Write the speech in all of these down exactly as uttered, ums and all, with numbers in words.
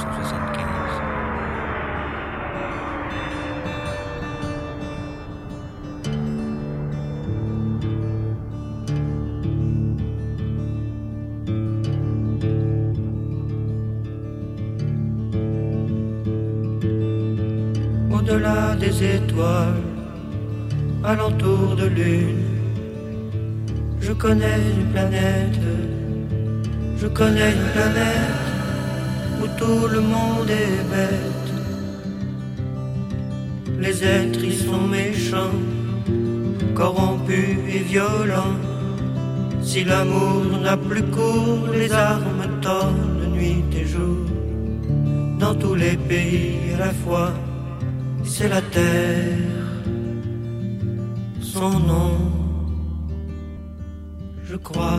cent soixante-quinze. Au-delà des étoiles, alentour de lune, je connais une planète, je connais une planète où tout le monde est bête. Les êtres y sont méchants, corrompus et violents. Si l'amour n'a plus cours, les armes tonnent nuit et jour. Dans tous les pays à la fois, c'est la terre, son nom, je crois.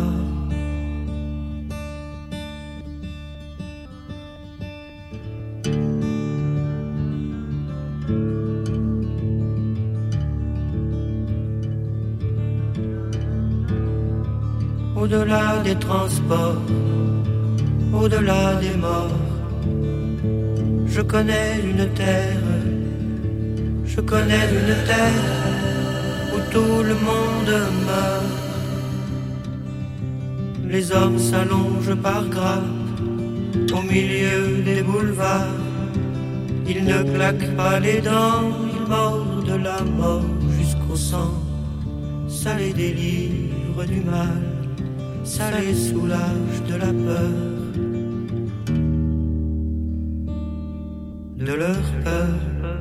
Au-delà des transports, au-delà des morts, je connais une terre, je connais une terre où tout le monde meurt. Les hommes s'allongent par grappes au milieu des boulevards. Ils ne claquent pas les dents, ils mordent la mort jusqu'au sang. Ça les délivre du mal, ça les soulage de la peur, de leur peur.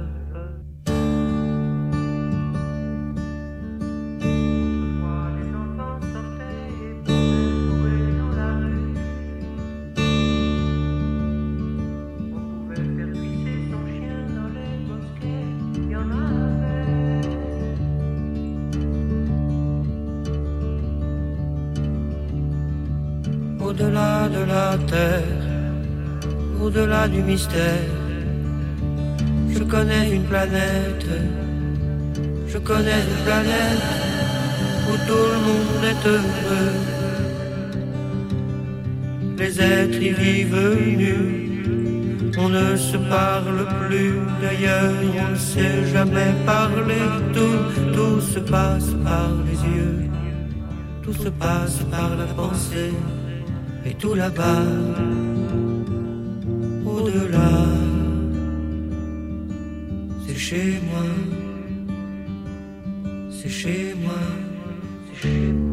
Au-delà de la terre, au-delà du mystère, je connais une planète, je connais une planète où tout le monde est heureux. Les êtres y vivent nus, on ne se parle plus, d'ailleurs on ne sait jamais parler. Tout, tout se passe par les yeux, tout se passe par la pensée. Et tout là-bas, au-delà, c'est chez moi, c'est chez moi, c'est chez moi.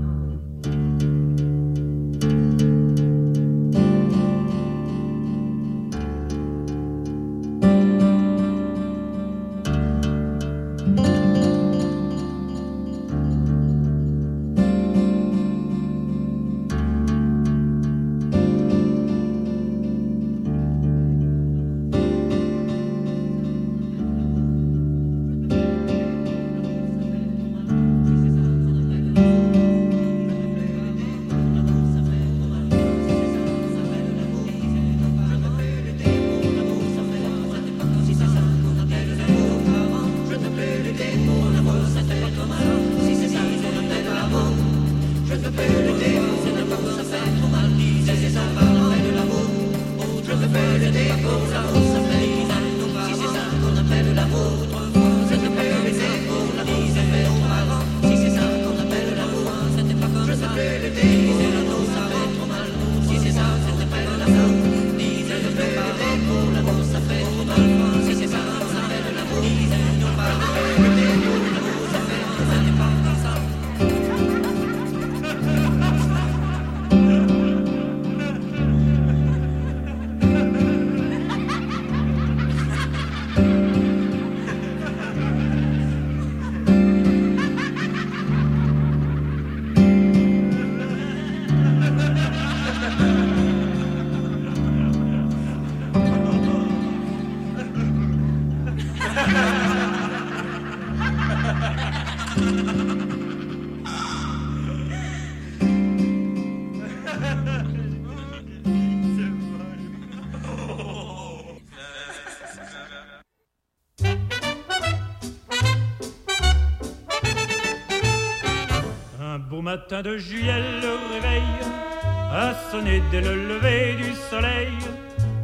Matin de juillet, le réveil a sonné dès le lever du soleil.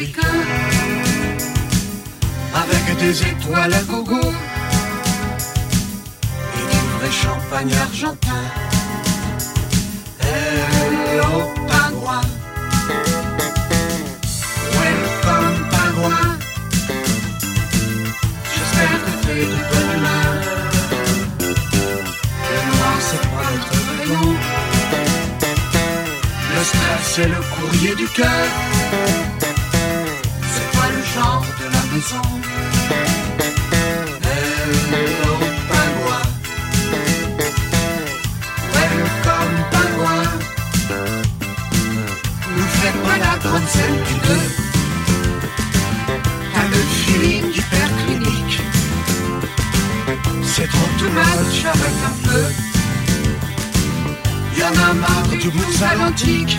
américain, avec des étoiles à gogo et du vrai champagne argentin. Hello pingouin, welcome pingouin, j'espère que t'es de bonne humeur. Le noir c'est pas notre rayon, le stress c'est le courrier du cœur, c'est pas le genre de la maison. Hello pingouin, welcome pingouin, nous fais pas la grande scène du deux, t'as le feeling hyperclinique, c'est trop too much avec un peu. Y'en a marre du blues à l'antique.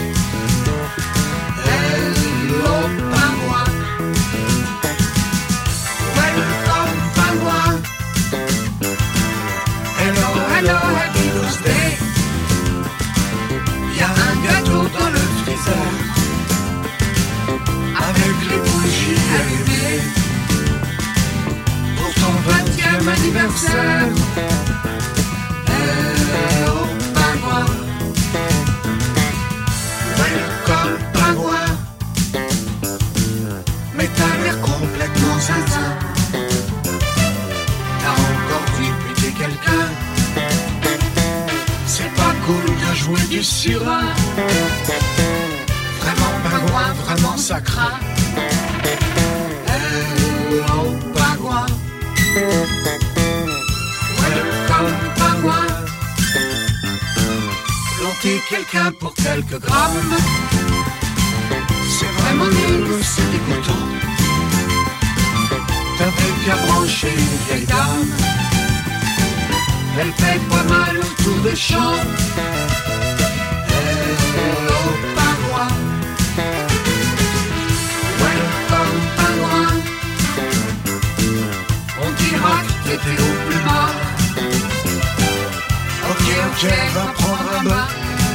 Hello pingouin, welcome pingouin, hello hello happy birthday. Y'a un gâteau dans le freezer avec les bougies allumées pour ton vingtième anniversaire. Hello pingouin, welcome pingouin, mais t'as l'air complètement zinzin. T'as encore vu buter quelqu'un, c'est pas cool de jouer du surin. Vraiment pingouin, vraiment ça craint. Hello pingouin, welcome pingouin, planter quelqu'un pour quelques grammes, c'est vraiment nul, c'est dégoûtant. T'avais qu'à brancher une vieille dame, elle fait pas mal autour des champs. Hello pingouin, welcome pingouin, on dira que t'étais au plus bas. Ok, ok, va prendre un bain,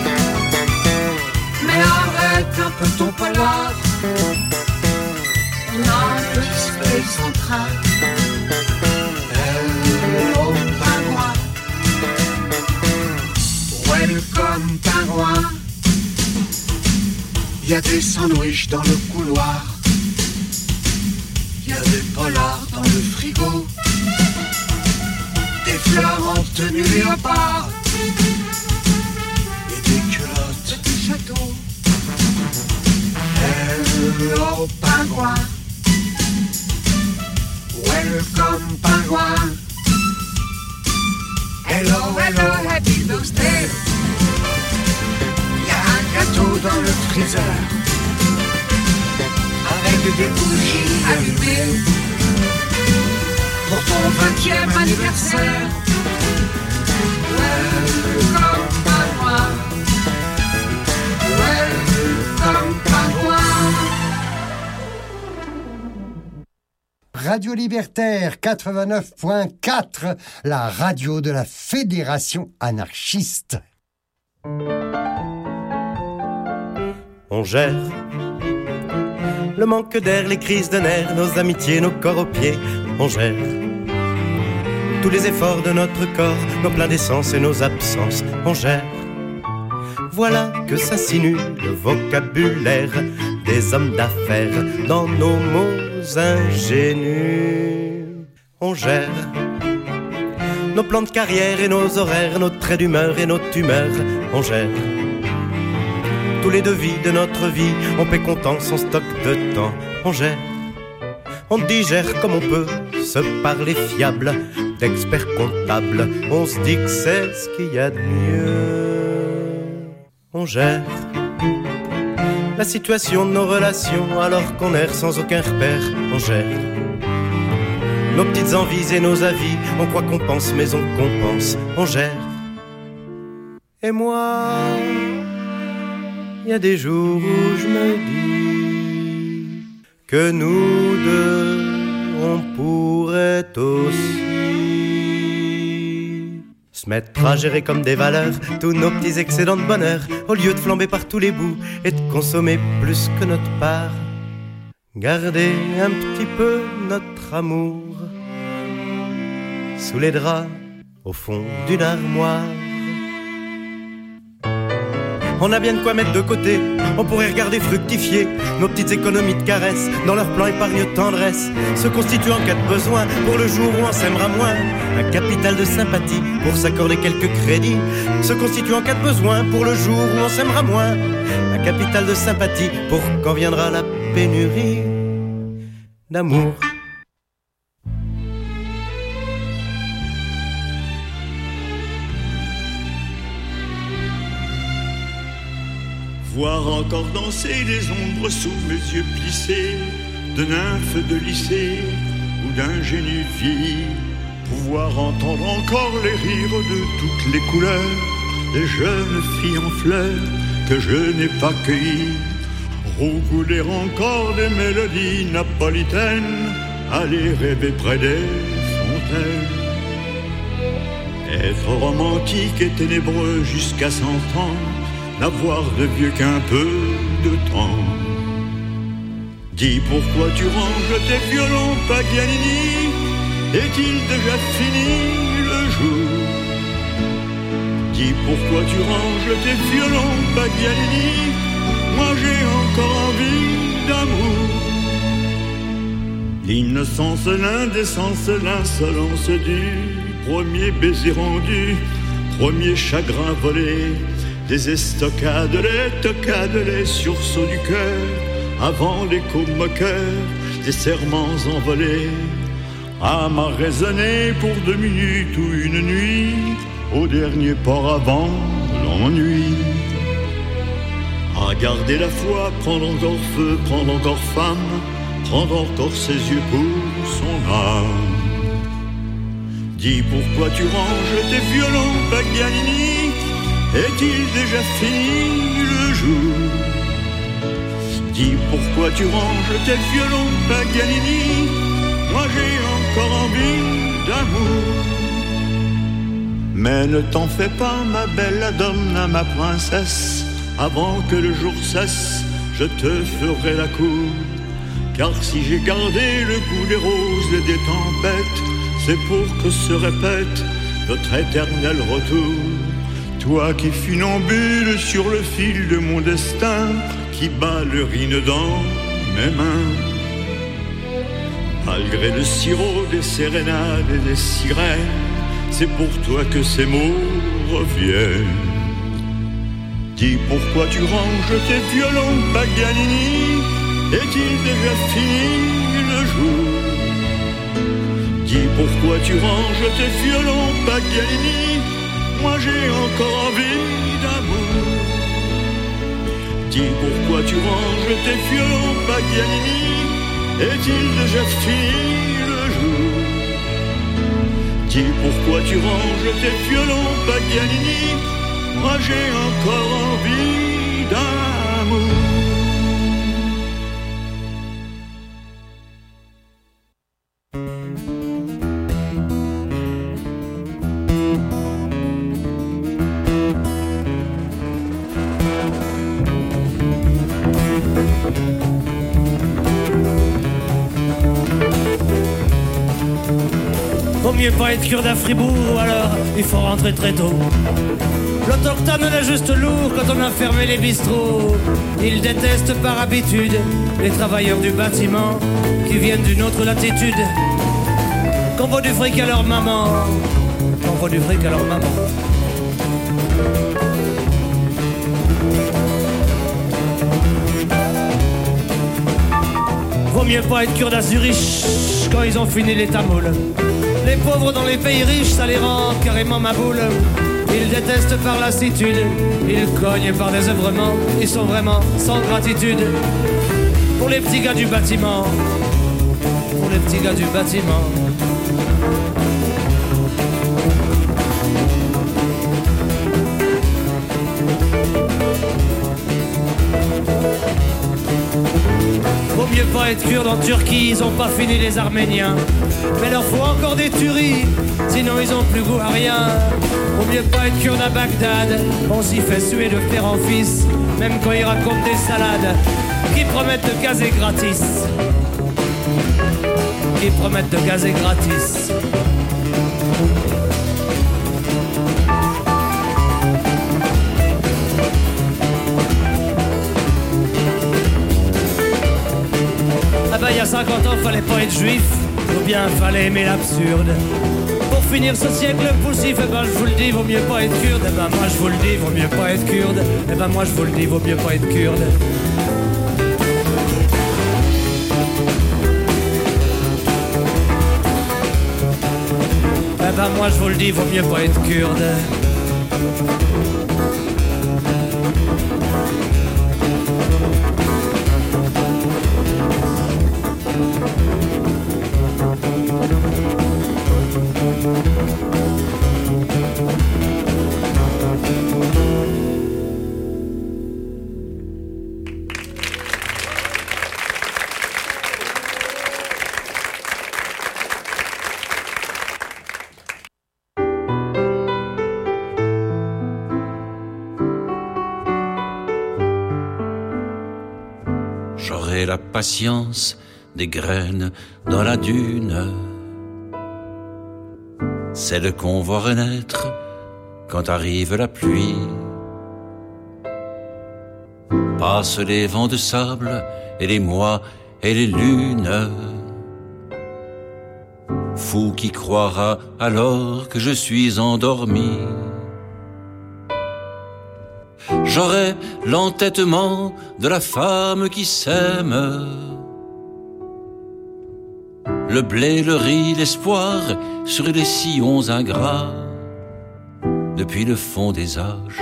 mais arrête un peu ton polar. On a un petit space en train. Hello pingouin, welcome pingouin, y'a des sandwichs dans le couloir, y'a des polars dans le frigo, des fleurs en tenue léopard et des culottes de château. Hello pingouin, welcome pingouin, hello hello happy birthday. Y'a un gâteau dans le freezer avec des bougies allumées pour ton vingtième anniversaire. Welcome pingouin, welcome pingouin. Radio Libertaire quatre-vingt-neuf point quatre, la radio de la Fédération anarchiste. On gère le manque d'air, les crises de nerfs, nos amitiés, nos corps aux pieds. On gère tous les efforts de notre corps, nos pleins d'essence et nos absences. On gère. Voilà que s'insinue le vocabulaire des hommes d'affaires dans nos mots ingénus. On gère nos plans de carrière et nos horaires, nos traits d'humeur et nos tumeurs. On gère tous les devis de notre vie, on paie comptant son stock de temps. On gère, on digère comme on peut, se parler fiable d'experts comptables. On se dit que c'est ce qu'il y a de mieux. On gère la situation de nos relations alors qu'on erre sans aucun repère. On gère nos petites envies et nos avis, on croit qu'on pense mais on compense. On gère. Et moi, il y a des jours où je me dis que nous deux, on pourrait aussi se mettre à gérer comme des valeurs tous nos petits excédents de bonheur, au lieu de flamber par tous les bouts et de consommer plus que notre part. garder un petit peu notre amour sous les draps au fond d'une armoire. On a bien de quoi mettre de côté, on pourrait regarder fructifier nos petites économies de caresses dans leur plan épargne tendresse, se constitue en cas de besoin pour le jour où on s'aimera moins, un capital de sympathie pour s'accorder quelques crédits, se constitue en cas de besoin pour le jour où on s'aimera moins, un capital de sympathie pour quand viendra la pénurie d'amour. Voir encore danser les ombres sous mes yeux plissés, de nymphes de lycée ou d'ingénues filles, pouvoir entendre encore les rires de toutes les couleurs, les jeunes filles en fleurs que je n'ai pas cueillies, roucouler encore des mélodies napolitaines, aller rêver près des fontaines, être romantique et ténébreux jusqu'à cent ans, n'avoir de vieux qu'un peu de temps. Dis pourquoi tu ranges tes violons Paganini, est-il déjà fini le jour? Dis pourquoi tu ranges tes violons Paganini, moi j'ai encore envie d'amour. L'innocence, l'indécence, l'insolence du premier baiser rendu, premier chagrin volé, des estocades, les tocades, les sursauts du cœur, avant l'écho moqueur, des serments envolés, à m'a raisonné pour deux minutes ou une nuit, au dernier port avant l'ennui. À garder la foi, prendre encore feu, prendre encore femme, prendre encore ses yeux pour son âme. Dis pourquoi tu ranges tes violons Paganini, est-il déjà fini le jour? Dis pourquoi tu ranges tes violons Paganini, moi j'ai encore envie d'amour. Mais ne t'en fais pas ma belle Donna, ma princesse, avant que le jour cesse, je te ferai la cour. Car si j'ai gardé le goût des roses et des tempêtes, c'est pour que se répète notre éternel retour. Toi qui funambule sur le fil de mon destin, qui bat l'urine dans mes mains, malgré le sirop des sérénades et des sirènes, c'est pour toi que ces mots reviennent. Dis pourquoi tu ranges tes violons Paganini, est-il déjà fini le jour? Dis pourquoi tu ranges tes violons Paganini, moi j'ai encore envie d'amour. Dis pourquoi tu ranges tes violons Paganini, est-il déjà fini le jour? Dis pourquoi tu ranges tes violons Paganini, moi j'ai encore envie d'amour. Vaut mieux pas être cure à Fribourg, ou alors il faut rentrer très tôt. L'autochtone est juste lourd quand on a fermé les bistrots. Il déteste par habitude les travailleurs du bâtiment qui viennent d'une autre latitude. Qu'on vaut du fric à leur maman, qu'on vaut du fric à leur maman. Vaut mieux pas être cure à Zurich quand ils ont fini les tamouls. Les pauvres dans les pays riches, ça les rend carrément ma boule. Ils détestent par lassitude, ils cognent par désœuvrement, ils sont vraiment sans gratitude. Pour les petits gars du bâtiment, pour les petits gars du bâtiment. Vaut mieux pas être kurde en Turquie, ils ont pas fini les Arméniens. Mais leur faut encore des tueries, sinon ils ont plus goût à rien. Vaut mieux pas être kurde à Bagdad, on s'y fait suer de père en fils, même quand ils racontent des salades. qui promettent de gazer gratis. Qui promettent de gazer gratis. Ah bah il y a cinquante ans fallait pas être juif, ou bien fallait aimer l'absurde. Pour finir ce siècle poussif, eh ben je vous le dis, vaut mieux pas être kurde. Eh ben moi je vous le dis, vaut mieux pas être kurde. Eh ben moi je vous le dis, vaut mieux pas être kurde. Eh ben moi je vous le dis, vaut mieux pas être kurde. J'aurai la patience des graines dans la dune, celle qu'on voit renaître quand arrive la pluie. Passent les vents de sable et les mois et les lunes. Fou qui croira alors que je suis endormi. J'aurai l'entêtement de la femme qui s'aime, le blé, le riz, l'espoir sur les sillons ingrats depuis le fond des âges.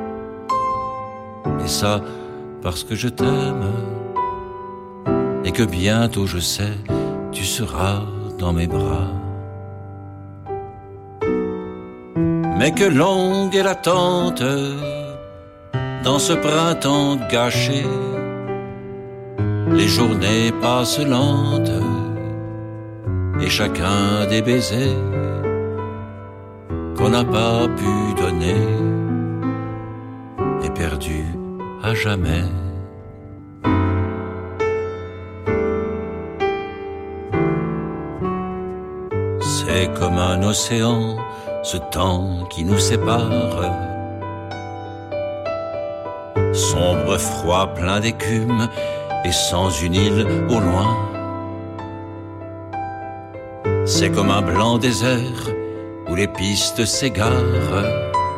Et ça parce que je t'aime et que bientôt je sais tu seras dans mes bras. Mais que longue est l'attente dans ce printemps gâché, les journées passent lentes et chacun des baisers qu'on n'a pas pu donner est perdu à jamais. C'est comme un océan, ce temps qui nous sépare, sombre, froid, plein d'écume et sans une île au loin. C'est comme un blanc désert où les pistes s'égarent.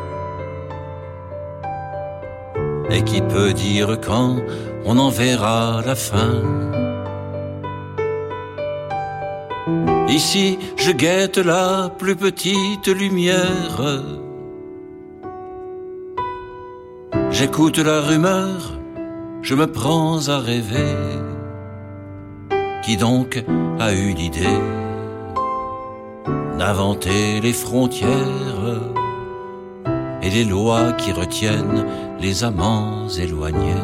Et qui peut dire quand on en verra la fin? Ici, je guette la plus petite lumière. J'écoute la rumeur, je me prends à rêver. Qui donc a eu l'idée d'inventer les frontières et les lois qui retiennent les amants éloignés?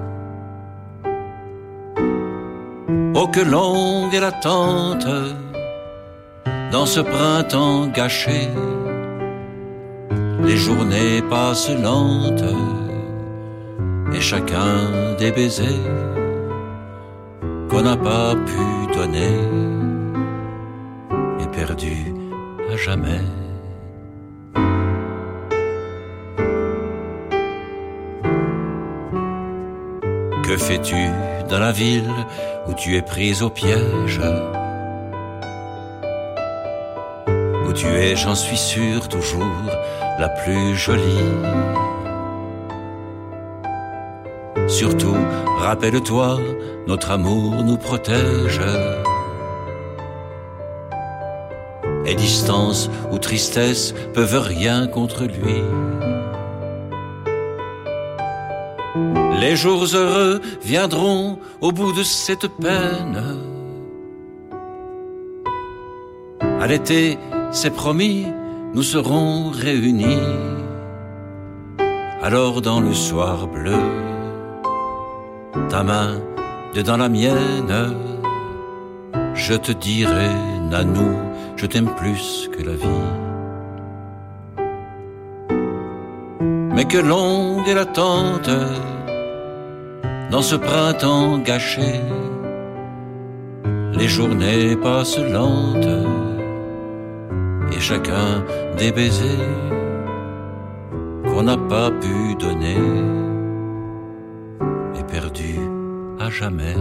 Oh, que longue est l'attente dans ce printemps gâché, les journées passent lentes et chacun des baisers qu'on n'a pas pu donner est perdu à jamais. Que fais-tu dans la ville où tu es prise au piège? Où tu es, j'en suis sûr, toujours la plus jolie. Surtout, rappelle-toi, notre amour nous protège. Et distance ou tristesse peuvent rien contre lui. Les jours heureux viendront au bout de cette peine. À l'été, c'est promis, nous serons réunis. Alors dans le soir bleu, ta main dedans la mienne, je te dirai, Nanou, je t'aime plus que la vie. Mais que longue est l'attente dans ce printemps gâché. Les journées passent lentes et chacun des baisers qu'on n'a pas pu donner est perdu à jamais.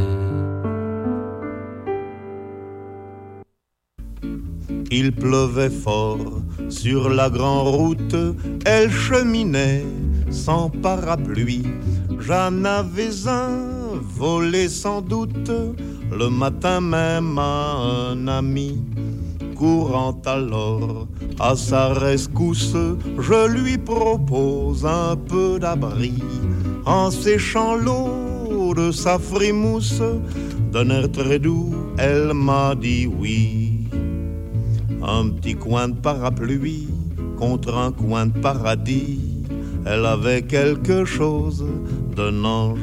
Il pleuvait fort sur la grande route, elle cheminait sans parapluie. J'en avais un volé sans doute le matin même à un ami. Courant alors à sa rescousse, je lui propose un peu d'abri. En séchant l'eau de sa frimousse, d'un air très doux, elle m'a dit oui. Un petit coin de parapluie contre un coin de paradis, elle avait quelque chose d'un ange.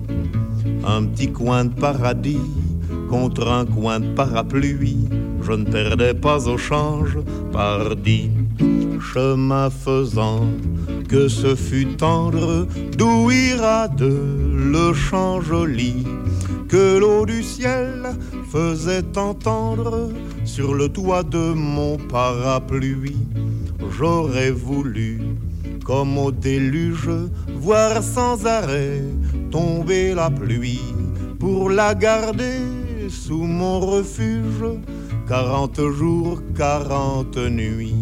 Un petit coin de paradis contre un coin de parapluie, je ne perdais pas au change, pardi. Chemin faisant, que ce fut tendre, d'où ira de le champ joli, que l'eau du ciel faisait entendre sur le toit de mon parapluie. J'aurais voulu, comme au déluge, voir sans arrêt tomber la pluie pour la garder sous mon refuge, quarante jours, quarante nuits.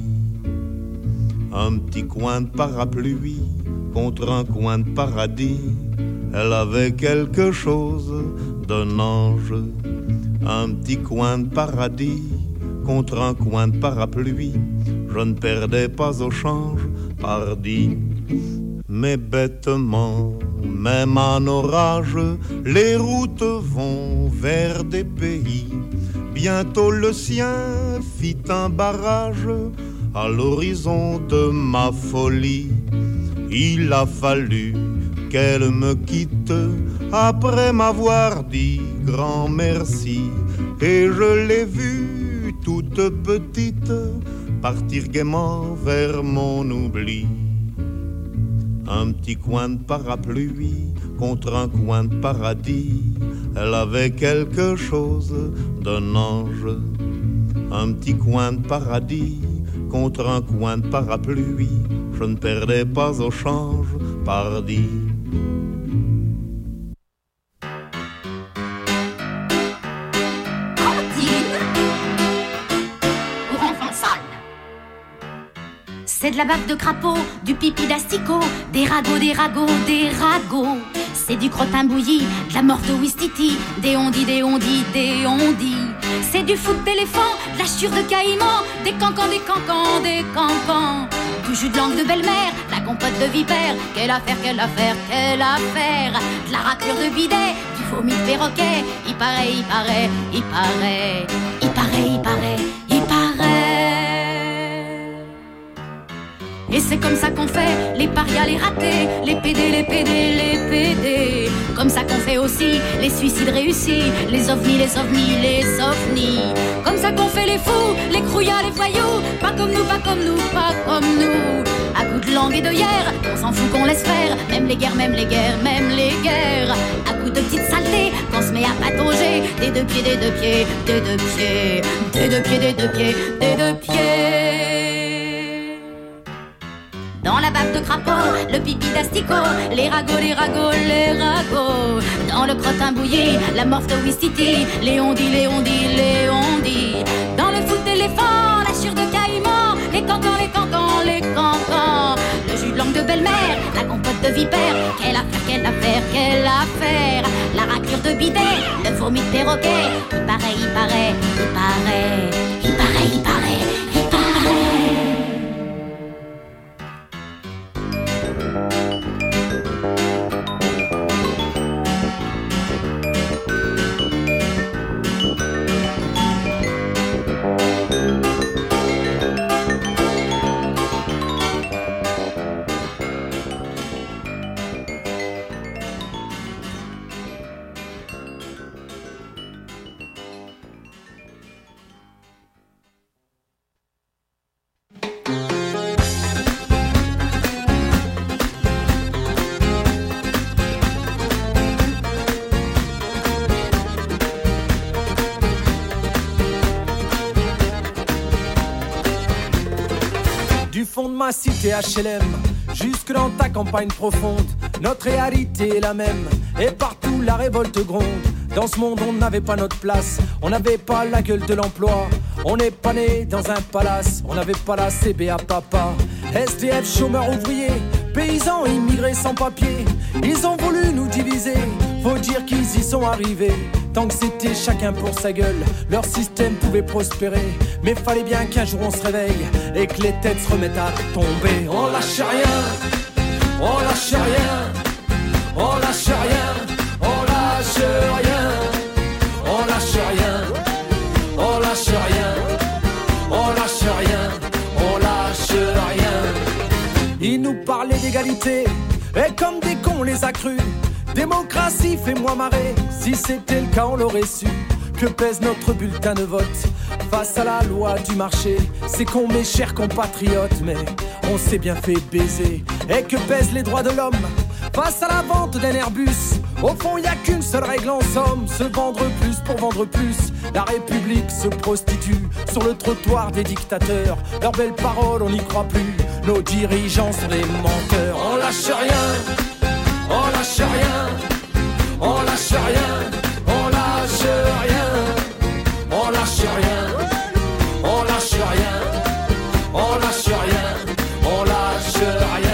Un petit coin de parapluie contre un coin de paradis, elle avait quelque chose d'un ange. Un petit coin de paradis contre un coin de parapluie, je ne perdais pas au change, pardi. Mais bêtement, même en orage, les routes vont vers des pays. Bientôt le sien fit un barrage à l'horizon de ma folie. Il a fallu qu'elle me quitte après m'avoir dit grand merci. Et je l'ai vue toute petite partir gaiement vers mon oubli. Un petit coin de parapluie contre un coin de paradis, elle avait quelque chose d'un ange. Un petit coin de paradis contre un coin de parapluie, je ne perdais pas au change, pardi. C'est de la bave de crapaud, du pipi d'asticot, des ragots, des ragots, des ragots. C'est du crottin bouilli, de la morte ouistiti, des ondis, des ondis, des ondis. C'est du foot d'éléphant, de la chure de caïman, des cancans, des cancans, des cancans. Du jus de langue de belle-mère, de la compote de vipère. Quelle affaire, quelle affaire, quelle affaire. De la raclure de bidet, du vomi de perroquet. Il paraît, il paraît, il paraît, il paraît, il paraît, il paraît. Et c'est comme ça qu'on fait les parias, les ratés, les pédés, les pédés, les pédés. Comme ça qu'on fait aussi les suicides réussis, les ovnis, les ovnis, les ovnis. Comme ça qu'on fait les fous, les crouillards, les voyous. Pas comme nous, pas comme nous, pas comme nous. À coups de langue et de hier, on s'en fout qu'on laisse faire. Même les guerres, même les guerres, même les guerres. À coups de petites saletés, qu'on se met à patauger. Des deux pieds, des deux pieds, des deux pieds. Des deux pieds, des deux pieds, des deux pieds. Dans la bave de crapaud, le pipi d'asticot, les ragots, les ragots, les ragots. Dans le crottin bouilli, la morte ouistiti, les ondis, les ondis, les ondis. Dans le foot d'éléphant, la chure de caïman, les cancans, les cancans, les cancans. Le jus de langue de belle-mère, la compote de vipère. Quelle affaire, quelle affaire, quelle affaire. La raclure de bidet, le vomi de perroquet. Il paraît, il paraît, il paraît, il paraît, il paraît, il paraît. Du fond de ma cité H L M jusque dans ta campagne profonde, notre réalité est la même. Et partout la révolte gronde. Dans ce monde on n'avait pas notre place, on n'avait pas la gueule de l'emploi. On n'est pas né dans un palace, on n'avait pas la C B A papa. S D F, chômeurs ouvriers, paysans immigrés sans papier. Ils ont voulu nous diviser, faut dire qu'ils y sont arrivés. Tant que c'était chacun pour sa gueule, leur système pouvait prospérer. Mais fallait bien qu'un jour on se réveille et que les têtes se remettent à tomber. On lâche rien, on lâche rien, on lâche rien, on lâche rien, on lâche rien, on lâche rien, on lâche rien, on lâche rien. Ils nous parlaient d'égalité et comme des cons on les a crus. Démocratie, fais-moi marrer. Si c'était le cas, on l'aurait su. Que pèse notre bulletin de vote face à la loi du marché? C'est con, mes chers compatriotes, mais on s'est bien fait baiser. Et que pèsent les droits de l'homme face à la vente d'un Airbus? Au fond, y a qu'une seule règle en somme: se vendre plus pour vendre plus. La République se prostitue sur le trottoir des dictateurs. Leurs belles paroles, on n'y croit plus. Nos dirigeants sont des menteurs. On lâche rien, on lâche rien, on lâche rien, on lâche rien, on lâche rien, on lâche rien, on lâche rien, on lâche rien.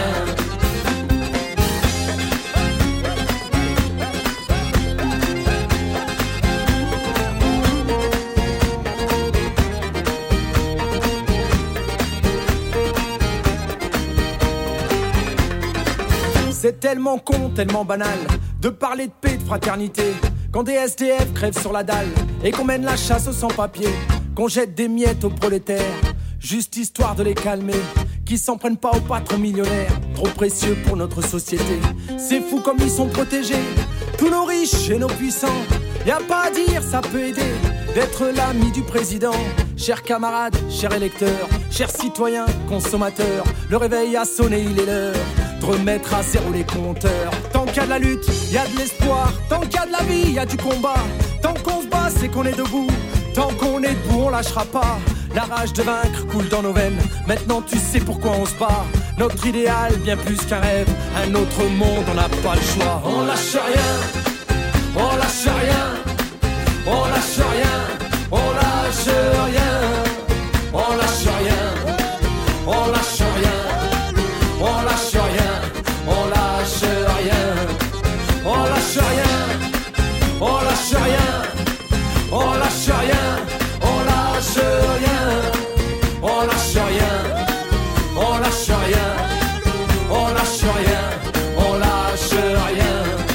C'est tellement con, tellement banal de parler de paix, de fraternité, quand des S D F crèvent sur la dalle et qu'on mène la chasse aux sans-papiers, qu'on jette des miettes aux prolétaires, juste histoire de les calmer, qui s'en prennent pas aux patrons millionnaires, trop précieux pour notre société. C'est fou comme ils sont protégés, tous nos riches et nos puissants. Y a pas à dire, ça peut aider d'être l'ami du président. Chers camarades, chers électeurs, chers citoyens, consommateurs, le réveil a sonné, il est l'heure de remettre à zéro les compteurs. Tant qu'il y a de la lutte, il y a de l'espoir. Tant qu'il y a de la vie, il y a du combat. Tant qu'on se bat, c'est qu'on est debout. Tant qu'on est debout, on lâchera pas. La rage de vaincre coule dans nos veines. Maintenant tu sais pourquoi on se bat. Notre idéal, bien plus qu'un rêve. Un autre monde, on n'a pas le choix. On lâche rien, on lâche rien, on lâche rien, on lâche rien, on lâche rien, on lâche rien, on lâche rien, on lâche rien, on lâche rien, on lâche rien, on lâche rien, on lâche rien, on lâche rien, on lâche rien, on lâche rien, on lâche rien.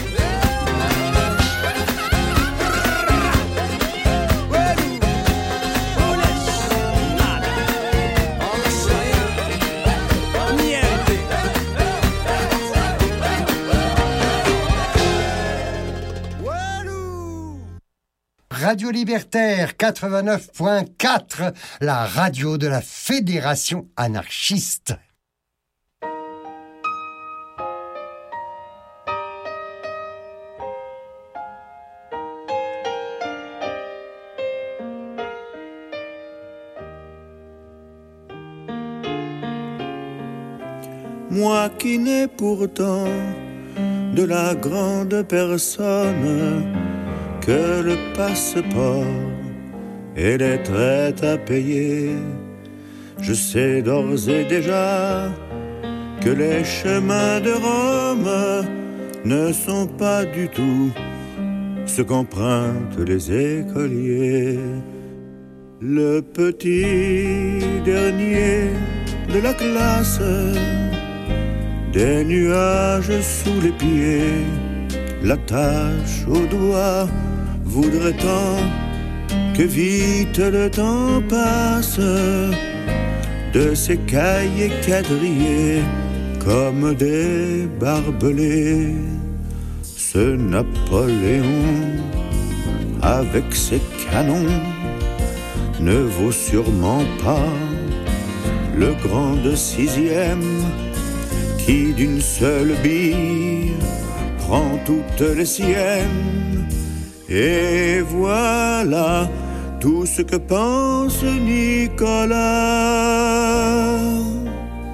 Radio Libertaire quatre-vingt-neuf point quatre, la radio de la Fédération anarchiste. Moi qui n'ai pourtant de la grande personne que le passeport et les traites à payer, je sais d'ores et déjà que les chemins de Rome ne sont pas du tout ce qu'empruntent les écoliers. Le petit dernier de la classe, des nuages sous les pieds, la tâche au doigt, voudrait tant que vite le temps passe, de ces cahiers quadrillés comme des barbelés. Ce Napoléon avec ses canons ne vaut sûrement pas le grand de sixième qui d'une seule bille prend toutes les siennes. Et voilà tout ce que pense Nicolas.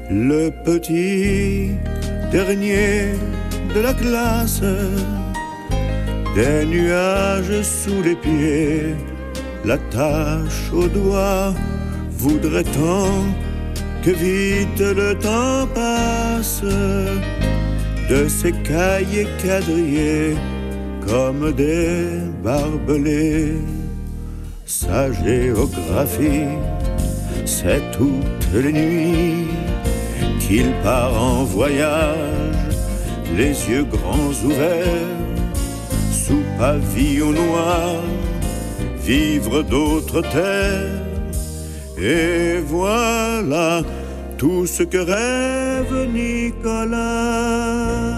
le petit dernier de la classe, des nuages sous les pieds, la tâche au doigt, voudrait tant que vite le temps passe, de ces cahiers quadrillés comme des barbelés. Sa géographie, c'est toutes les nuits qu'il part en voyage, les yeux grands ouverts, sous pavillon noir, vivre d'autres terres. Et voilà tout ce que rêve Nicolas.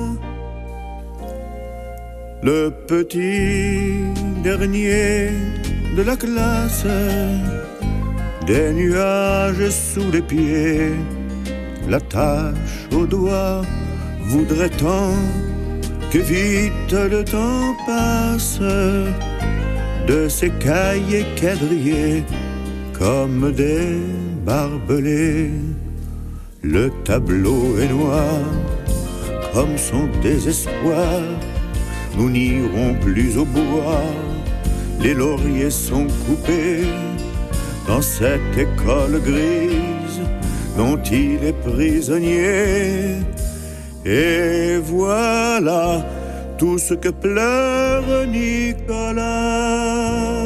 Le petit dernier de la classe, des nuages sous les pieds, la tâche au doigt, voudrait tant que vite le temps passe, de ces cahiers quadrillés comme des barbelés. Le tableau est noir comme son désespoir, nous n'irons plus au bois, les lauriers sont coupés dans cette école grise dont il est prisonnier. Et voilà tout ce que pleure Nicolas.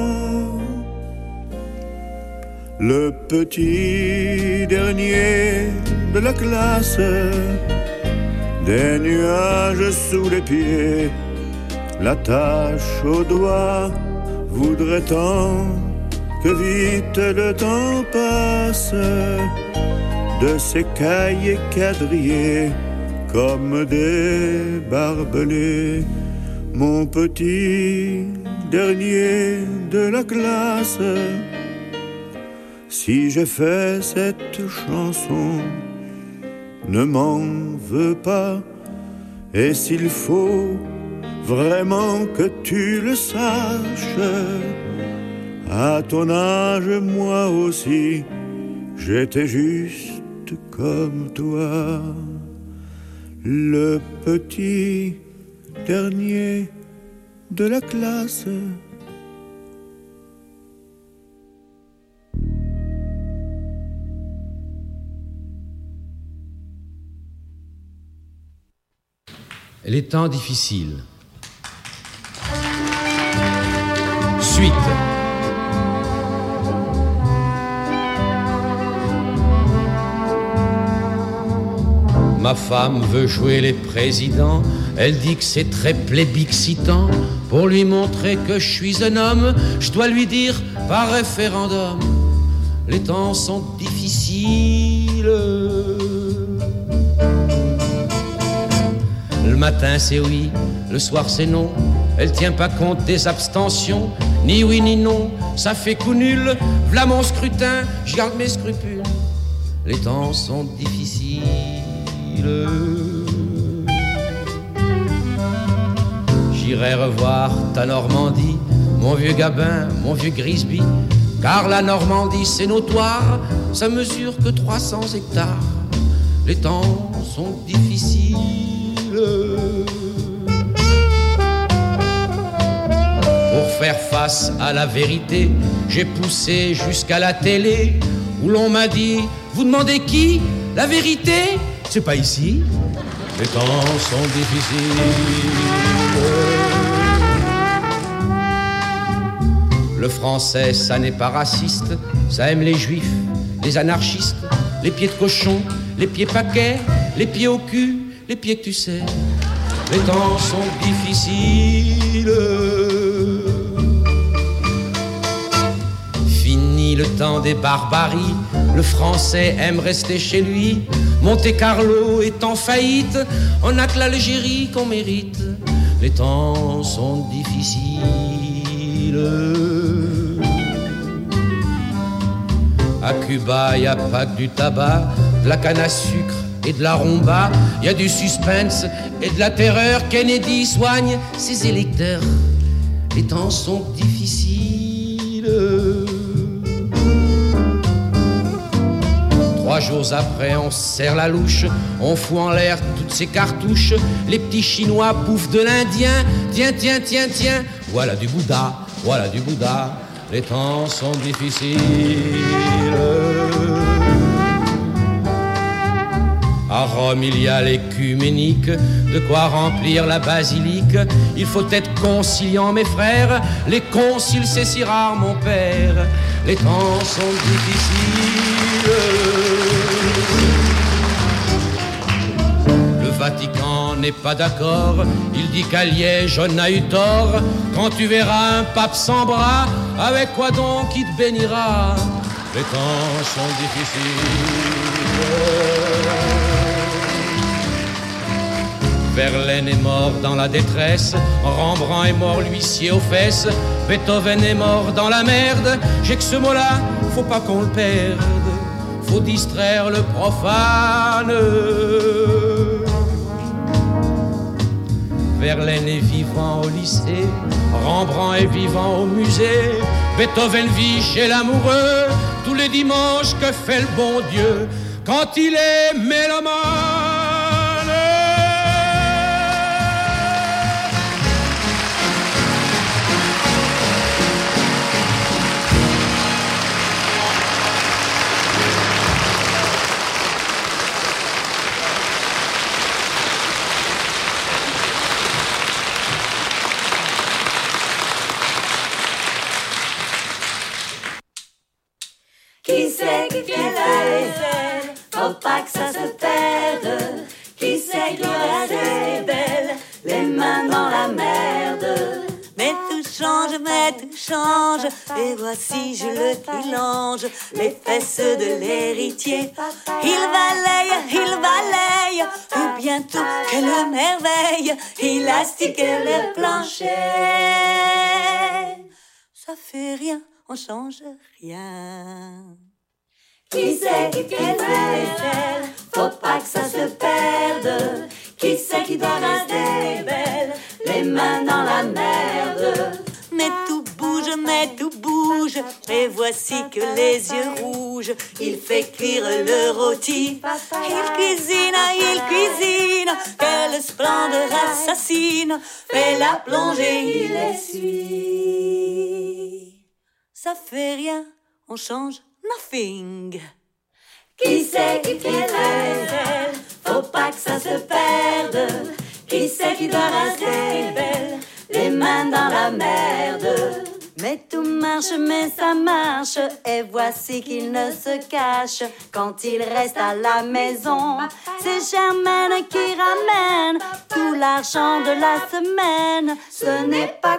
Le petit dernier de la classe, des nuages sous les pieds, la tâche au doigt, voudrait tant que vite le temps passe, de ces cahiers quadrillés comme des barbelés. Mon petit dernier de la classe, si j'ai fait cette chanson, ne m'en veux pas. Et s'il faut vraiment que tu le saches, à ton âge, moi aussi, j'étais juste comme toi. Le petit dernier de la classe. Les temps difficiles. Suite. Ma femme veut jouer les présidents, elle dit que c'est très plébiscitant. Pour lui montrer que je suis un homme, je dois lui dire par référendum, les temps sont difficiles. Le matin c'est oui, le soir c'est non, elle tient pas compte des abstentions, ni oui ni non, ça fait coup nul. V'là mon scrutin, je garde mes scrupules, les temps sont difficiles. J'irai revoir ta Normandie, mon vieux Gabin, mon vieux Grisby, car la Normandie c'est notoire, ça mesure que trois cents hectares. Les temps sont difficiles. Pour faire face à la vérité, j'ai poussé jusqu'à la télé, où l'on m'a dit, vous demandez qui? La vérité? C'est pas ici. Les temps sont difficiles. Le français, ça n'est pas raciste, ça aime les juifs, les anarchistes, les pieds de cochon, les pieds paquets, les pieds au cul, les pieds que tu sais. Les temps sont difficiles. Fini le temps des barbaries, le français aime rester chez lui. Monte-Carlo est en faillite, on n'a que l'Algérie qu'on mérite. Les temps sont difficiles. À Cuba, y a pas que du tabac, de la canne à sucre et de la rumba. Y a du suspense et de la terreur. Kennedy soigne ses électeurs. Les temps sont difficiles. Trois jours après, on serre la louche, on fout en l'air toutes ces cartouches. Les petits Chinois bouffent de l'Indien. Tiens, tiens, tiens, tiens, voilà du Bouddha, voilà du Bouddha. Les temps sont difficiles. À Rome, il y a l'écuménique, de quoi remplir la basilique. Il faut être conciliant, mes frères. Les conciles, c'est si rare, mon père. Les temps sont difficiles. Le Vatican n'est pas d'accord. Il dit qu'à Liège, on a eu tort. Quand tu verras un pape sans bras, avec quoi donc il te bénira? Les temps sont difficiles. Verlaine est mort dans la détresse, Rembrandt est mort l'huissier aux fesses, Beethoven est mort dans la merde. J'ai que ce mot-là, faut pas qu'on le perde, faut distraire le profane. Verlaine est vivant au lycée, Rembrandt est vivant au musée, Beethoven vit chez l'amoureux. Tous les dimanches, que fait le bon Dieu quand il est mélomane? Qui c'est qui fait la vaisselle? Faut pas que ça se perde. Qui c'est qui reste belle? Les mains dans la merde. Mais tout change, mais tout change. Et voici je le trilange. Les fesses de l'héritier. Il balaye, il balaye. Et bientôt, quelle merveille. Il astique le plancher. Ça fait rien, on change rien. Qui c'est qui fait la vaisselle? Faut pas que ça se perde. Qui c'est qui doit rester belle? Les mains dans la merde. Mais tout bouge, mais tout bouge. Et voici que les yeux rouges. Il fait cuire le rôti. Il cuisine, il cuisine. Quelle splendeur assassine. Fait la plongée, il essuie. Ça fait rien, on change nothing. Qui c'est qui fait la vaisselle? Faut pas que ça se perde. Qui c'est qui doit rester belle? Les mains dans la merde. Mais tout marche, mais ça marche. Et voici qu'il ne se cache quand il reste à la maison. C'est Germaine qui ramène tout l'argent de la semaine. Ce n'est pas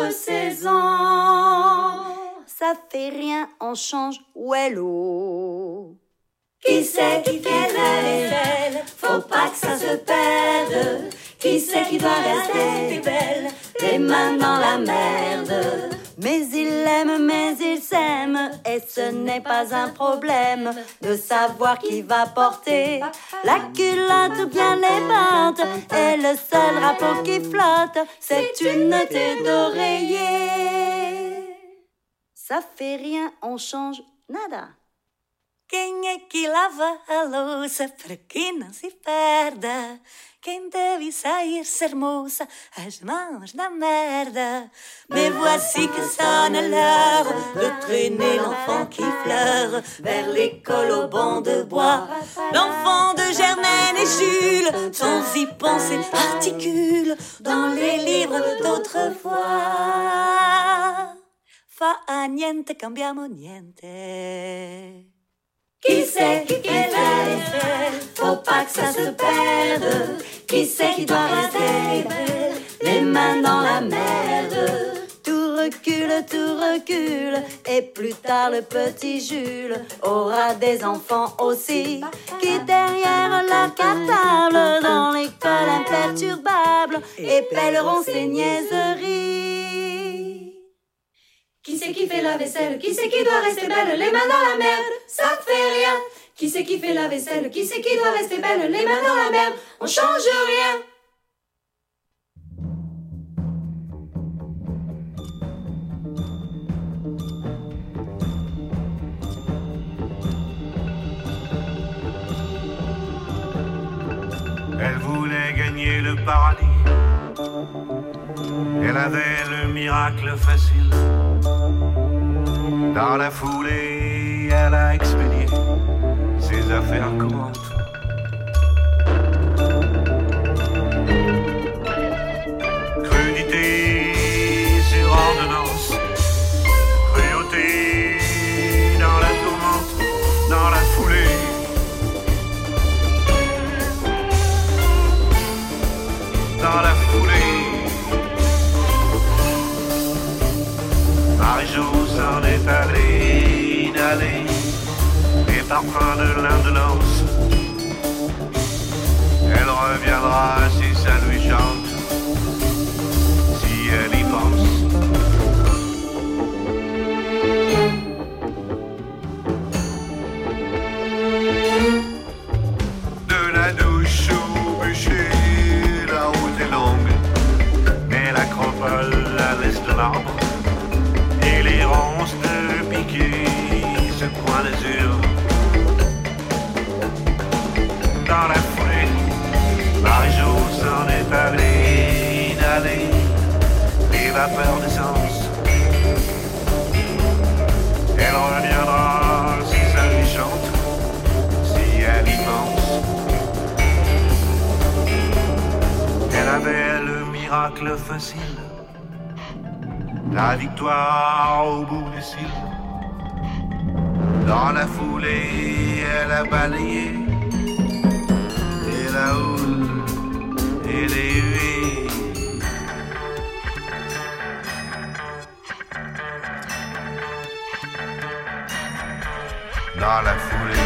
contre-saison. Ça fait rien, on change wello. Qui c'est qui fait la vaisselle? Faut pas que ça se perde. Qui c'est qui doit rester belle? Les mains dans la merde. Mais il aime, mais il s'aime. Et ce n'est pas un problème de savoir qui va porter la culotte ou bien les bottes. Et le seul drapeau qui flotte, c'est une tête d'oreiller. Ça fait rien, on change nada. Quem é que lava a louça para que não se perda? Quem deve sair ser moça, as mãos na merda. Mais voici que sonne l'heure de traîner l'enfant qui pleure vers l'école au banc de bois. L'enfant de Germaine et Jules, sans y penser, articule dans les livres d'autrefois. Fa niente, cambiamo niente. Qui c'est qui fait la vaisselle? Faut pas que ça se perde. Qui c'est qui doit rester belle? Les mains dans la merde. Tout recule, tout recule. Et plus tard le petit Jules aura des enfants aussi, qui derrière leur cartable dans l'école imperturbable épelleront ses niaiseries. Qui c'est qui fait la vaisselle? Qui c'est qui doit rester belle? Les mains dans la merde, ça fait rien. Qui c'est qui fait la vaisselle? Qui c'est qui doit rester belle? Les mains dans la merde, on change rien. paradis. Elle avait le miracle facile. Dans la foulée, elle a expédié ses affaires courantes. Crudité sur ordonnance, cruauté dans la tourmente, dans la foulée. Dans la foulée, Marie-Jo s'en est allée, d'aller, les parfums de l'indolence. Elle reviendra si ça lui chante, si elle y pense. De la douche au bûcher, la route est longue, mais l'acropole la laisse de l'arbre, et les ronces de piquet, ce point d'azur. Dans la foulée, Marie-Jo s'en est allée, d'aller, les vapeurs d'essence. Elle reviendra si ça lui chante, si elle y pense. Elle avait le miracle facile, la victoire au bout du cil. Dans la foulée, elle a balayé, et la houle, et les huées. Dans la foulée.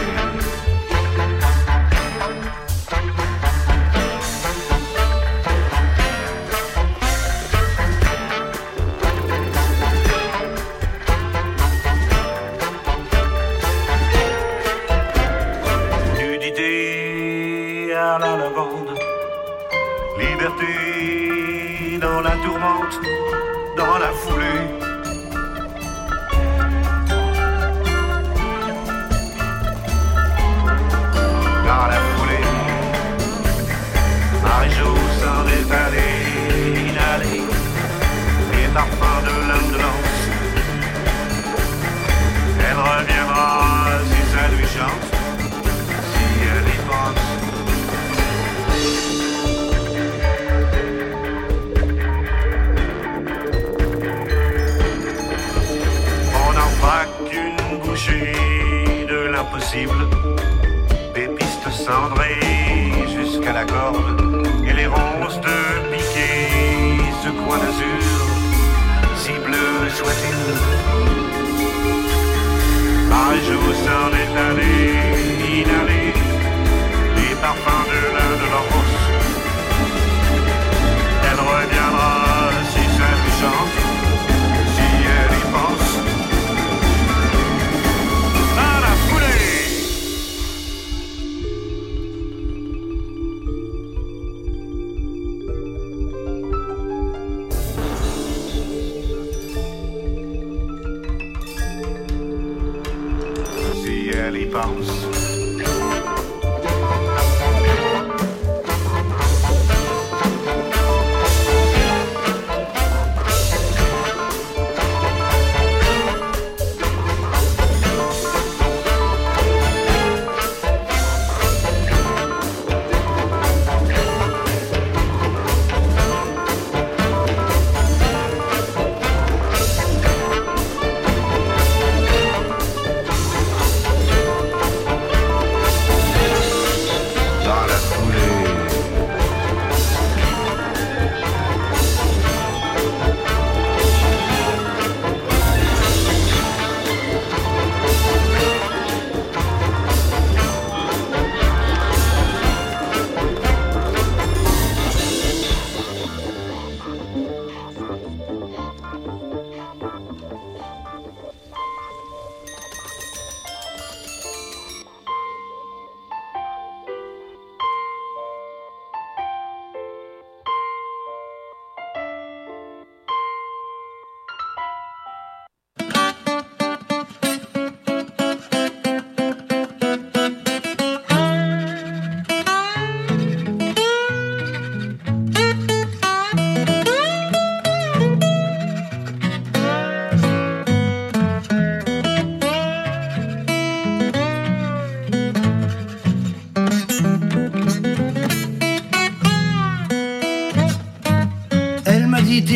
À la lavande, liberté dans la tourmente, dans la foulée. Dans la foulée, Marie-Jo s'en est allée, inhalée les parfums de l'indolence. Elle reviendra si ça lui chante, si elle y pense. Pas qu'une bouchée de l'impossible, des pistes cendrées jusqu'à la corde, et les ronces de piquet, ce coin d'azur, si bleu soit-il. Marie-Jo s'en est allée, inhalée les parfums de l'indolence. Elle reviendra si ça lui chante, si elle y pense. Pense.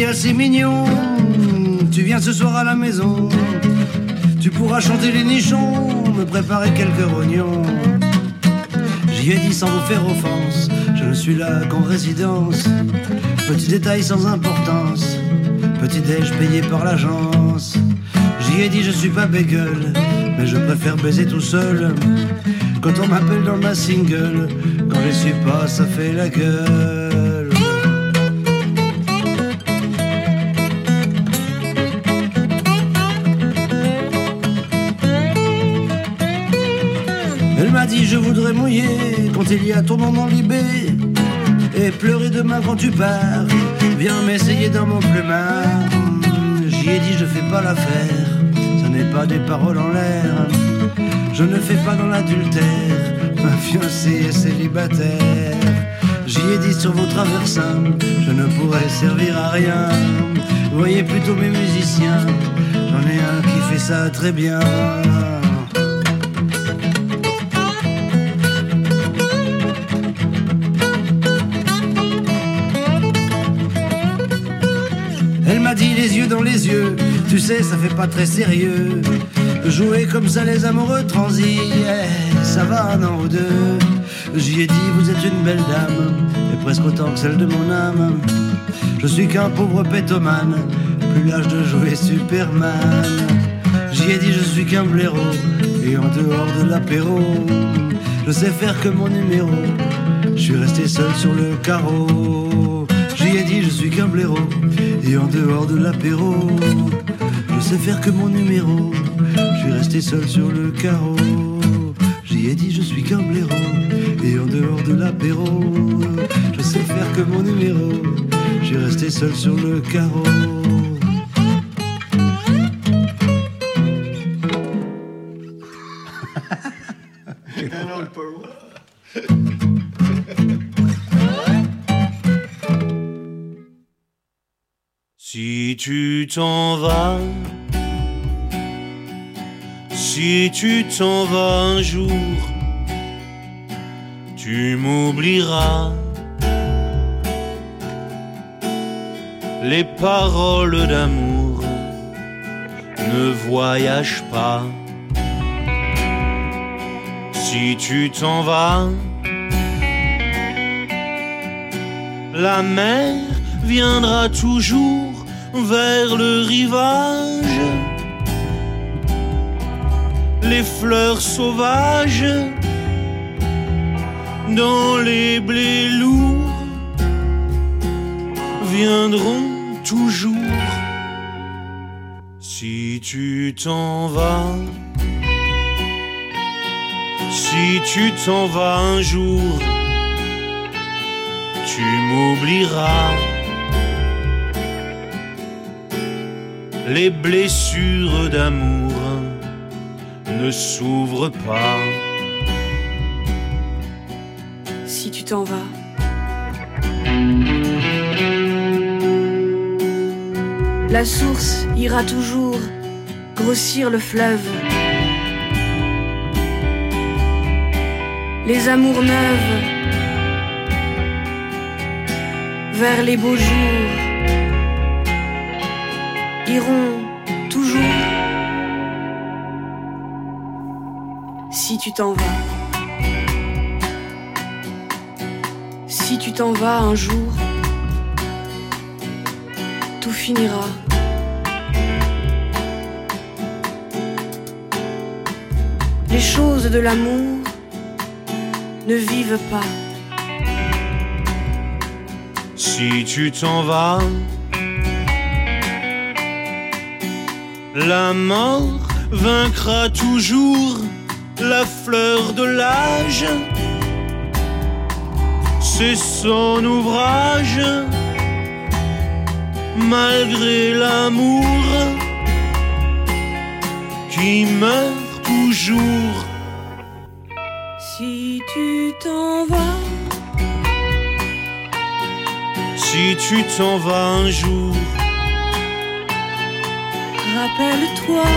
assez mignon, tu viens ce soir à la maison. Tu pourras chanter les nichons, me préparer quelques rognons. J'y ai dit sans vous faire offense, je ne suis là qu'en résidence. Petit détail sans importance, petit déj payé par l'agence. J'y ai dit je suis pas bégueule, mais je préfère baiser tout seul. Quand on m'appelle dans ma single, quand je suis pas ça fait la gueule. Elle m'a dit je voudrais mouiller quand il y a ton nom dans l'Ibé et pleurer demain quand tu pars. Viens m'essayer dans mon plumard. J'y ai dit je fais pas l'affaire, ça n'est pas des paroles en l'air. Je ne fais pas dans l'adultère, ma fiancée est célibataire. J'y ai dit sur vos traversins, je ne pourrais servir à rien. Voyez plutôt mes musiciens, j'en ai un qui fait ça très bien. Elle m'a dit les yeux dans les yeux, tu sais ça fait pas très sérieux. Jouer comme ça les amoureux transis, eh, ça va un an ou deux. J'y ai dit vous êtes une belle dame, et presque autant que celle de mon âme. Je suis qu'un pauvre pétomane, plus l'âge de jouer Superman. J'y ai dit je suis qu'un blaireau, et en dehors de l'apéro, je sais faire que mon numéro. Je suis resté seul sur le carreau. J'y ai dit je suis qu'un blaireau, et en dehors de l'apéro, je sais faire que mon numéro. Je suis resté seul sur le carreau. J'y ai dit je suis qu'un blaireau, et en dehors de l'apéro, je sais faire que mon numéro. Je suis resté seul sur le carreau. Si tu t'en vas, si tu t'en vas un jour, tu m'oublieras. Les paroles d'amour ne voyagent pas. Si tu t'en vas, la mer viendra toujours vers le rivage. Les fleurs sauvages dans les blés lourds viendront toujours. Si tu t'en vas, si tu t'en vas un jour, tu m'oublieras. Les blessures d'amour ne s'ouvrent pas. Si tu t'en vas, la source ira toujours grossir le fleuve. Les amours neuves vers les beaux jours iront toujours. Si tu t'en vas, si tu t'en vas un jour, tout finira. Les choses de l'amour ne vivent pas. Si tu t'en vas, la mort vaincra toujours la fleur de l'âge. C'est son ouvrage, malgré l'amour qui meurt toujours. Si tu t'en vas, si tu t'en vas un jour, rappelle-toi,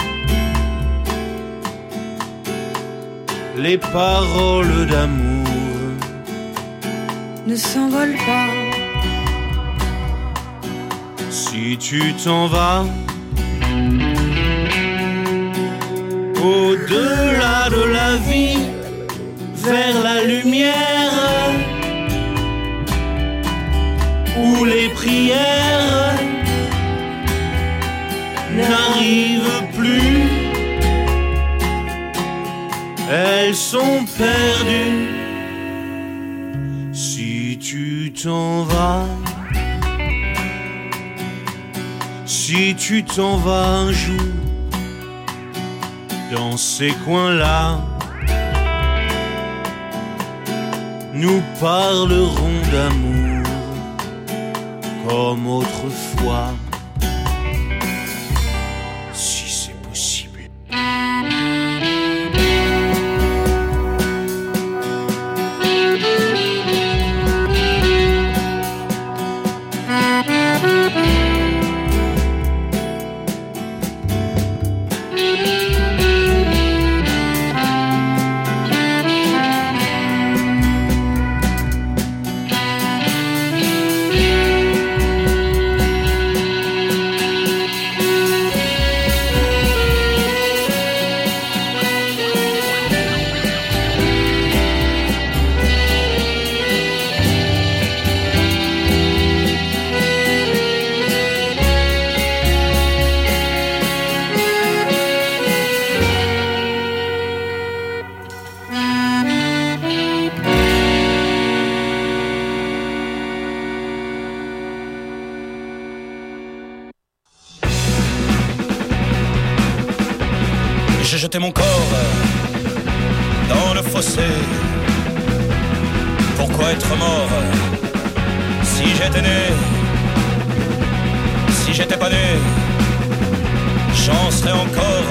les paroles d'amour ne s'envolent pas. Si tu t'en vas au-delà de la vie, vers la lumière, où les prières n'arrivent plus, elles sont perdues. Si tu t'en vas, si tu t'en vas un jour dans ces coins-là, nous parlerons d'amour comme autrefois. Si c'est possible. J'ai jeté mon corps dans le fossé. Pourquoi être mort si j'étais né? Si j'étais pas né, j'en serais encore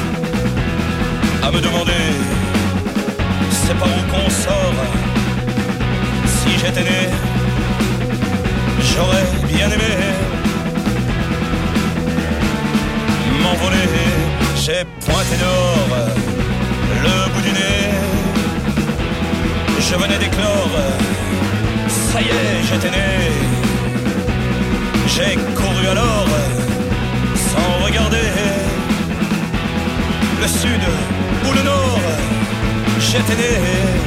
à me demander c'est par où qu'on sort. Si j'étais né, j'aurais bien aimé m'envoler. J'ai pointé dehors le bout du nez. Je venais d'éclore. Ça y est, j'étais né. J'ai couru alors sans regarder le sud ou le nord. J'étais né.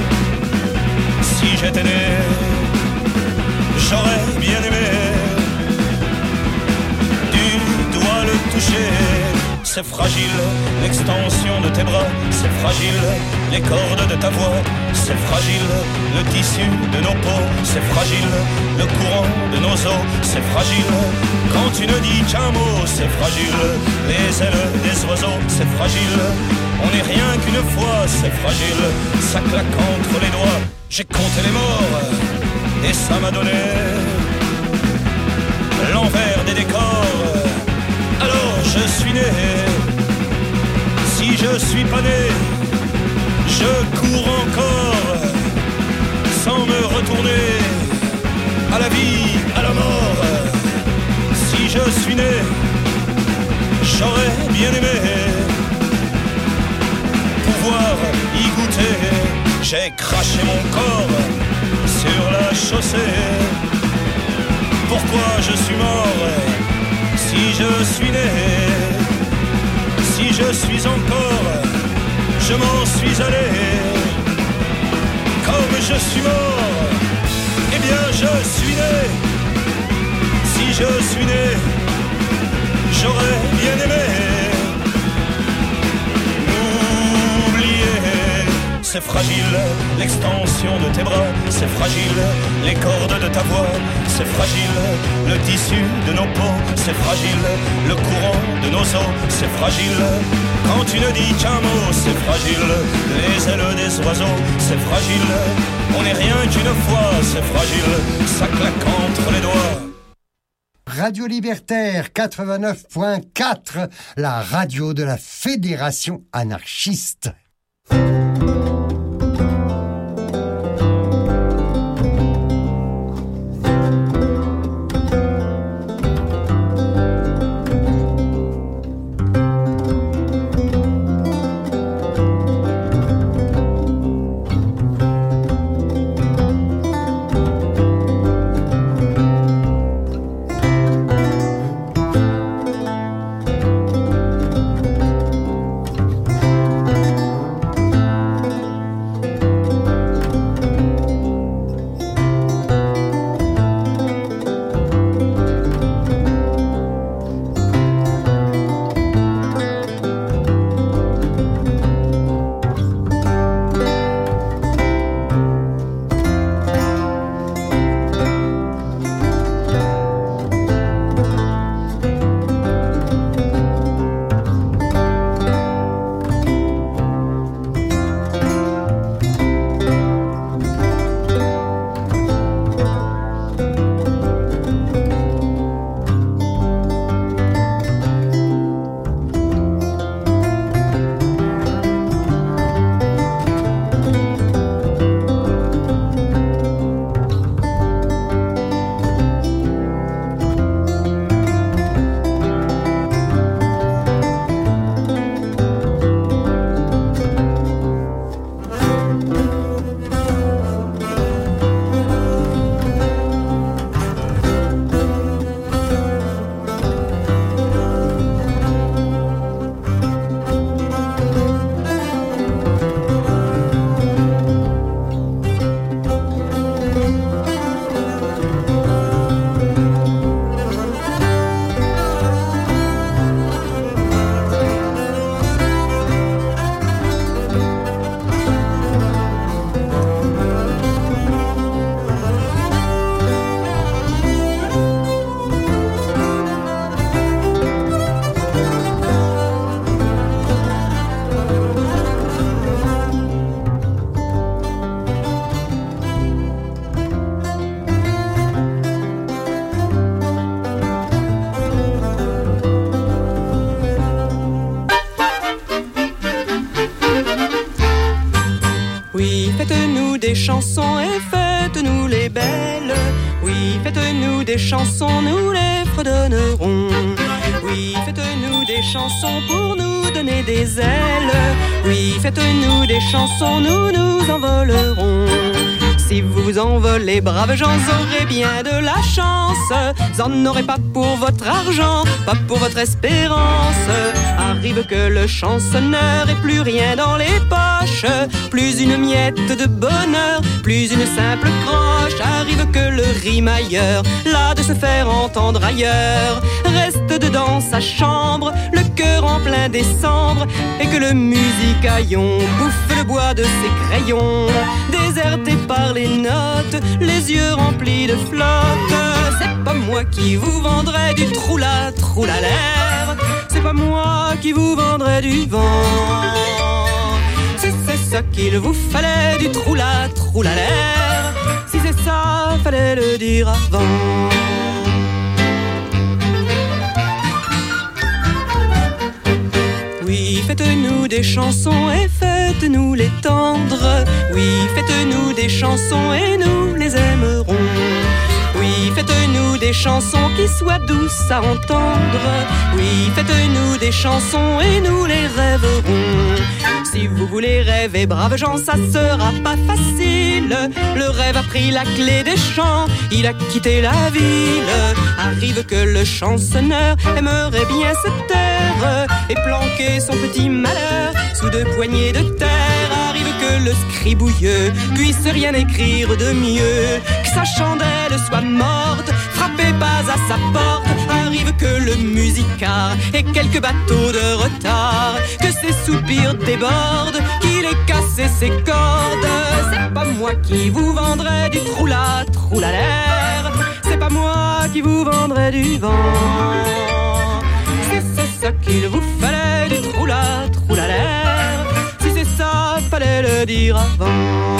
Si j'étais né, j'aurais bien aimé du doigt le toucher. C'est fragile, l'extension de tes bras, c'est fragile, les cordes de ta voix, c'est fragile, le tissu de nos peaux, c'est fragile, le courant de nos os, c'est fragile, quand tu ne dis qu'un mot, c'est fragile, les ailes des oiseaux, c'est fragile, on n'est rien qu'une fois, c'est fragile, ça claque entre les doigts, j'ai compté les morts, et ça m'a donné l'envers des décors. Alors je suis né, si je suis pas né, je cours encore, sans me retourner, à la vie, à la mort. Si je suis né, j'aurais bien aimé pouvoir y goûter. J'ai craché mon corps sur la chaussée. Pourquoi je suis mort? Si je suis né, si je suis encore, je m'en suis allé. Comme je suis mort, eh bien je suis né. Si je suis né, j'aurais bien aimé c'est fragile, l'extension de tes bras, c'est fragile, les cordes de ta voix, c'est fragile, le tissu de nos peaux, c'est fragile, le courant de nos os, c'est fragile, quand tu ne dis qu'un mot, c'est fragile, les ailes des oiseaux, c'est fragile, on n'est rien qu'une fois, c'est fragile, ça claque entre les doigts. Radio Libertaire quatre-vingt-neuf point quatre, la radio de la Fédération anarchiste. des chansons et faites-nous les belles. Oui, faites-nous des chansons, nous les fredonnerons. Oui, faites-nous des chansons pour nous donner des ailes. Oui, faites-nous des chansons, nous nous envolerons. Si vous vous envolez, braves gens, aurez bien de la chance. Vous en aurez pas pour votre argent, pas pour votre espérance. Arrive que le chansonneur ait plus rien dans les poches, plus une miette de bonheur, plus une simple croche. Arrive que le rimailleur, là de se faire entendre ailleurs, reste dedans sa chambre, le cœur en plein décembre, et que le musicaillon bouffe le bois de ses crayons, déserté par les notes, les yeux remplis de flotte. C'est pas moi qui vous vendrai du troula troula l'air, c'est pas moi qui vous vendrai du vent. Si c'est ça qu'il vous fallait, du troula troula l'air, si c'est ça, fallait le dire avant. Oui, faites-nous des chansons et faites-nous les tendre. Oui, faites-nous des chansons et nous les aimerons. Oui, faites-nous des chansons qui soient douces à entendre. Oui, faites-nous des chansons et nous les rêverons. Si vous voulez rêver, braves gens, ça sera pas facile. Le rêve a pris la clé des champs, il a quitté la ville. Arrive que le chansonneur aimerait bien se taire et planquer son petit malheur sous deux poignées de terre. Arrive que le scribouilleux puisse rien écrire de mieux, que sa chandelle soit morte, frappez pas à sa porte. Arrive que le musicard ait quelques bateaux de retard, que ses soupirs débordent, qu'il ait cassé ses cordes. C'est pas moi qui vous vendrai du troula troula l'air, c'est pas moi qui vous vendrai du vent. Si c'est ça qu'il vous fallait, du troula troula l'air, si c'est ça, fallait le dire avant.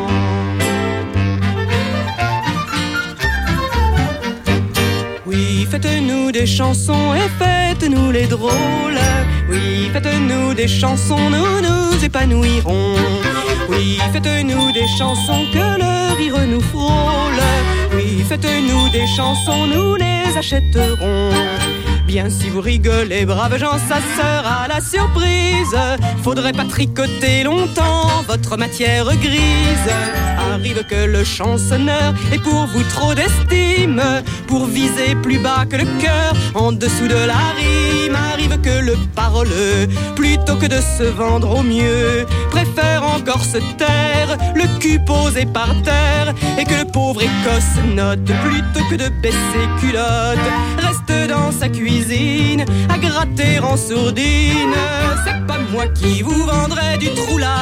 Oui, faites-nous des chansons et faites-nous les drôles. Oui, faites-nous des chansons, nous nous épanouirons. Oui, faites-nous des chansons que le rire nous frôle. Oui, faites-nous des chansons, nous les achèterons. Bien si vous rigolez, braves gens, ça sera la surprise. Faudrait pas tricoter longtemps votre matière grise. Arrive que le chansonneur ait pour vous trop d'estime, pour viser plus bas que le cœur, en dessous de la rime. Arrive que le paroleux, plutôt que de se vendre au mieux, préfère encore se taire, le cul posé par terre, et que le pauvre Écosse note, plutôt que de baisser culotte, reste dans sa cuisine à gratter en sourdine. C'est pas moi qui vous vendrai du troula